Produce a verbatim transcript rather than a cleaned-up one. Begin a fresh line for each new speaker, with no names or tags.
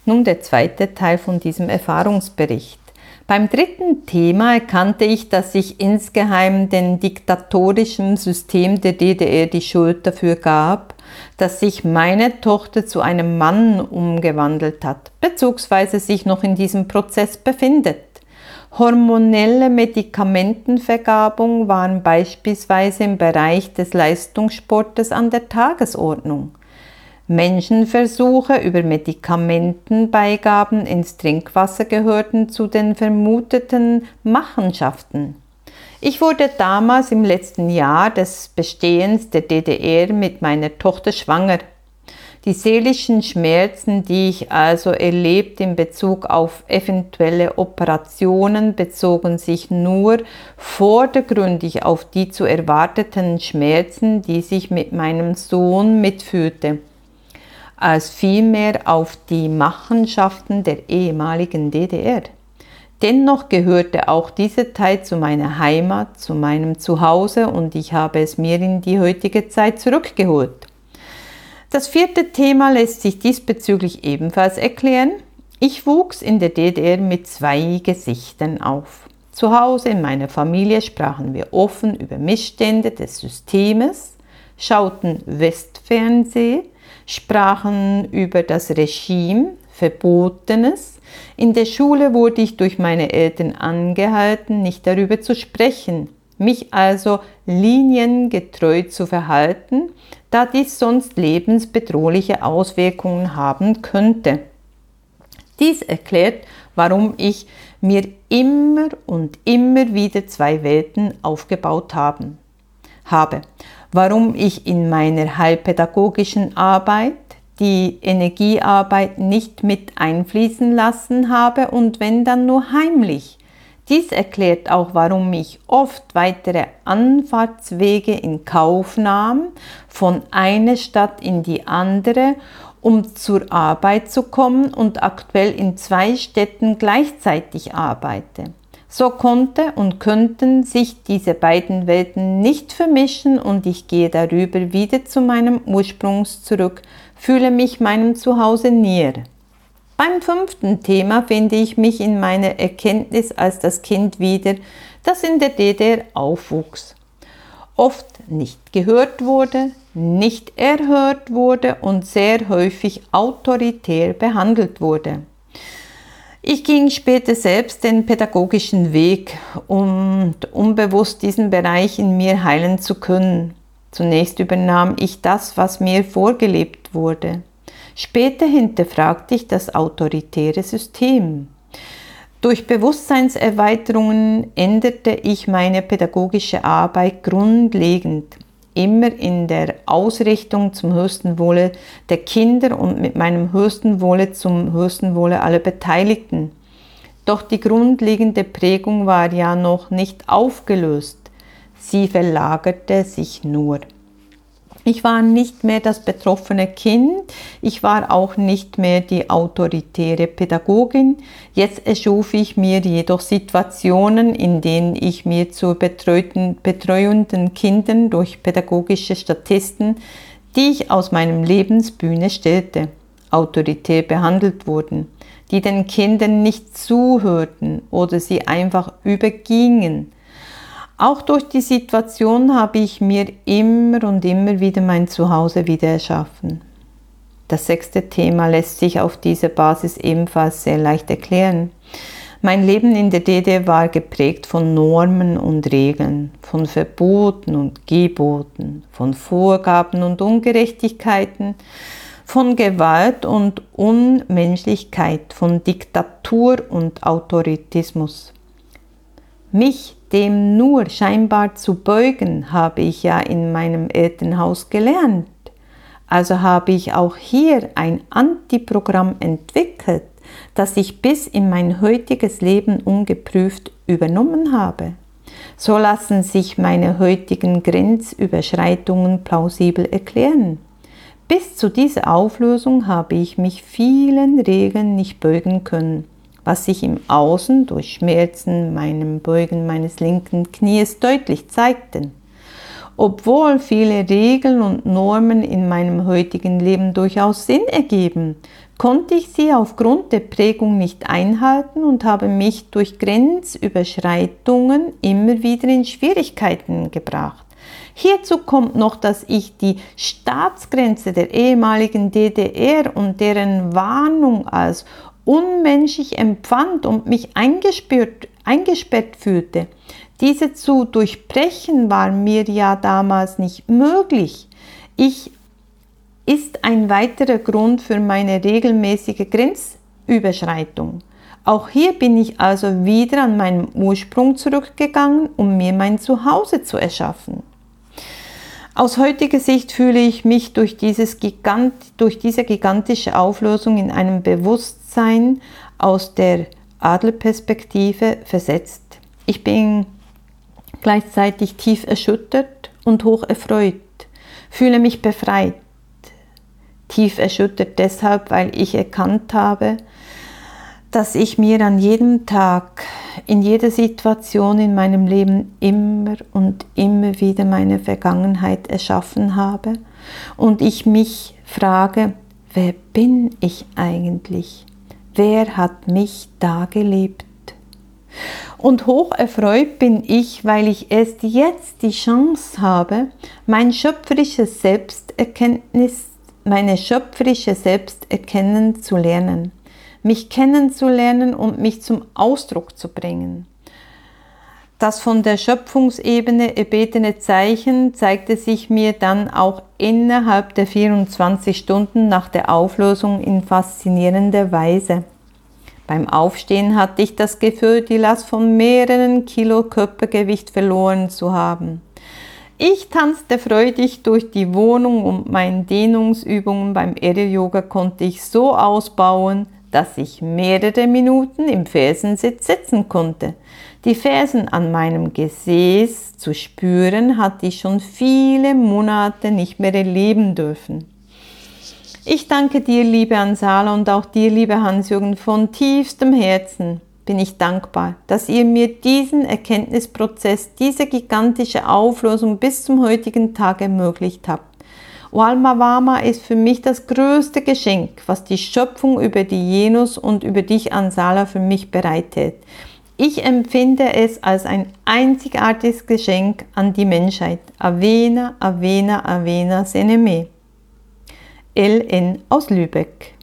Nun der zweite Teil von diesem Erfahrungsbericht. Beim dritten Thema erkannte ich, dass ich insgeheim dem diktatorischen System der D D R die Schuld dafür gab, dass sich meine Tochter zu einem Mann umgewandelt hat, beziehungsweise sich noch in diesem Prozess befindet. Hormonelle Medikamentenvergabung waren beispielsweise im Bereich des Leistungssportes an der Tagesordnung. Menschenversuche über Medikamentenbeigaben ins Trinkwasser gehörten zu den vermuteten Machenschaften. Ich wurde damals im letzten Jahr des Bestehens der D D R mit meiner Tochter schwanger. Die seelischen Schmerzen, die ich also erlebt in Bezug auf eventuelle Operationen, bezogen sich nur vordergründig auf die zu erwarteten Schmerzen, die ich mit meinem Sohn mitfühlte, als vielmehr auf die Machenschaften der ehemaligen D D R. Dennoch gehörte auch dieser Teil zu meiner Heimat, zu meinem Zuhause und ich habe es mir in die heutige Zeit zurückgeholt. Das vierte Thema lässt sich diesbezüglich ebenfalls erklären. Ich wuchs in der D D R mit zwei Gesichtern auf. Zu Hause in meiner Familie sprachen wir offen über Missstände des Systems, schauten Westfernsehen, sprachen über das Regime, Verbotenes. In der Schule wurde ich durch meine Eltern angehalten, nicht darüber zu sprechen, mich also liniengetreu zu verhalten, da dies sonst lebensbedrohliche Auswirkungen haben könnte. Dies erklärt, warum ich mir immer und immer wieder zwei Welten aufgebaut haben, habe, warum ich in meiner heilpädagogischen Arbeit die Energiearbeit nicht mit einfließen lassen habe und wenn dann nur heimlich. Dies erklärt auch, warum ich oft weitere Anfahrtswege in Kauf nahm, von einer Stadt in die andere, um zur Arbeit zu kommen und aktuell in zwei Städten gleichzeitig arbeite. So konnte und könnten sich diese beiden Welten nicht vermischen und ich gehe darüber wieder zu meinem Ursprung zurück, fühle mich meinem Zuhause näher. Beim fünften Thema finde ich mich in meiner Erkenntnis als das Kind wieder, das in der D D R aufwuchs, oft nicht gehört wurde, nicht erhört wurde und sehr häufig autoritär behandelt wurde. Ich ging später selbst den pädagogischen Weg, um unbewusst diesen Bereich in mir heilen zu können. Zunächst übernahm ich das, was mir vorgelebt wurde. Später hinterfragte ich das autoritäre System. Durch Bewusstseinserweiterungen änderte ich meine pädagogische Arbeit grundlegend, immer in der Ausrichtung zum höchsten Wohle der Kinder und mit meinem höchsten Wohle zum höchsten Wohle aller Beteiligten. Doch die grundlegende Prägung war ja noch nicht aufgelöst, sie verlagerte sich nur. Ich war nicht mehr das betroffene Kind, ich war auch nicht mehr die autoritäre Pädagogin. Jetzt erschuf ich mir jedoch Situationen, in denen ich mir zu betreuenden Kindern durch pädagogische Statisten, die ich aus meinem Lebensbühne stellte, autoritär behandelt wurden, die den Kindern nicht zuhörten oder sie einfach übergingen. Auch durch die Situation habe ich mir immer und immer wieder mein Zuhause wieder erschaffen. Das sechste Thema lässt sich auf dieser Basis ebenfalls sehr leicht erklären. Mein Leben in der D D R war geprägt von Normen und Regeln, von Verboten und Geboten, von Vorgaben und Ungerechtigkeiten, von Gewalt und Unmenschlichkeit, von Diktatur und Autoritismus. Mich dem nur scheinbar zu beugen, habe ich ja in meinem Elternhaus gelernt. Also habe ich auch hier ein Antiprogramm entwickelt, das ich bis in mein heutiges Leben ungeprüft übernommen habe. So lassen sich meine heutigen Grenzüberschreitungen plausibel erklären. Bis zu dieser Auflösung habe ich mich vielen Regeln nicht beugen können, was sich im Außen durch Schmerzen, meinem Beugen meines linken Knies deutlich zeigten. Obwohl viele Regeln und Normen in meinem heutigen Leben durchaus Sinn ergeben, konnte ich sie aufgrund der Prägung nicht einhalten und habe mich durch Grenzüberschreitungen immer wieder in Schwierigkeiten gebracht. Hierzu kommt noch, dass ich die Staatsgrenze der ehemaligen D D R und deren Warnung als unmenschlich empfand und mich eingesperrt, eingesperrt fühlte. Diese zu durchbrechen war mir ja damals nicht möglich. Ich ist ein weiterer Grund für meine regelmäßige Grenzüberschreitung. Auch hier bin ich also wieder an meinen Ursprung zurückgegangen, um mir mein Zuhause zu erschaffen. Aus heutiger Sicht fühle ich mich durch, dieses Gigant, durch diese gigantische Auflösung in einem Bewusstsein aus der Adlerperspektive versetzt. Ich bin gleichzeitig tief erschüttert und hoch erfreut, fühle mich befreit. Tief erschüttert deshalb, weil ich erkannt habe, dass ich mir an jedem Tag, in jeder Situation in meinem Leben immer und immer wieder meine Vergangenheit erschaffen habe und ich mich frage, wer bin ich eigentlich? Wer hat mich da gelebt? Und hoch erfreut bin ich, weil ich erst jetzt die Chance habe, mein schöpferisches Selbsterkenntnis, meine schöpferische Selbsterkennen zu lernen, mich kennenzulernen und mich zum Ausdruck zu bringen. Das von der Schöpfungsebene erbetene Zeichen zeigte sich mir dann auch innerhalb der vierundzwanzig Stunden nach der Auflösung in faszinierender Weise. Beim Aufstehen hatte ich das Gefühl, die Last von mehreren Kilo Körpergewicht verloren zu haben. Ich tanzte freudig durch die Wohnung und meine Dehnungsübungen beim Aerial Yoga konnte ich so ausbauen, dass ich mehrere Minuten im Fersensitz sitzen konnte. Die Fersen an meinem Gesäß zu spüren, hatte ich schon viele Monate nicht mehr erleben dürfen. Ich danke dir, liebe Ansala, und auch dir, liebe Hans-Jürgen, von tiefstem Herzen bin ich dankbar, dass ihr mir diesen Erkenntnisprozess, diese gigantische Auflösung bis zum heutigen Tag ermöglicht habt. Walma Wama ist für mich das größte Geschenk, was die Schöpfung über die Jenus und über dich, Ansala, für mich bereithält. Ich empfinde es als ein einzigartiges Geschenk an die Menschheit. Avena, Avena, Avena, Seneme. L N aus Lübeck.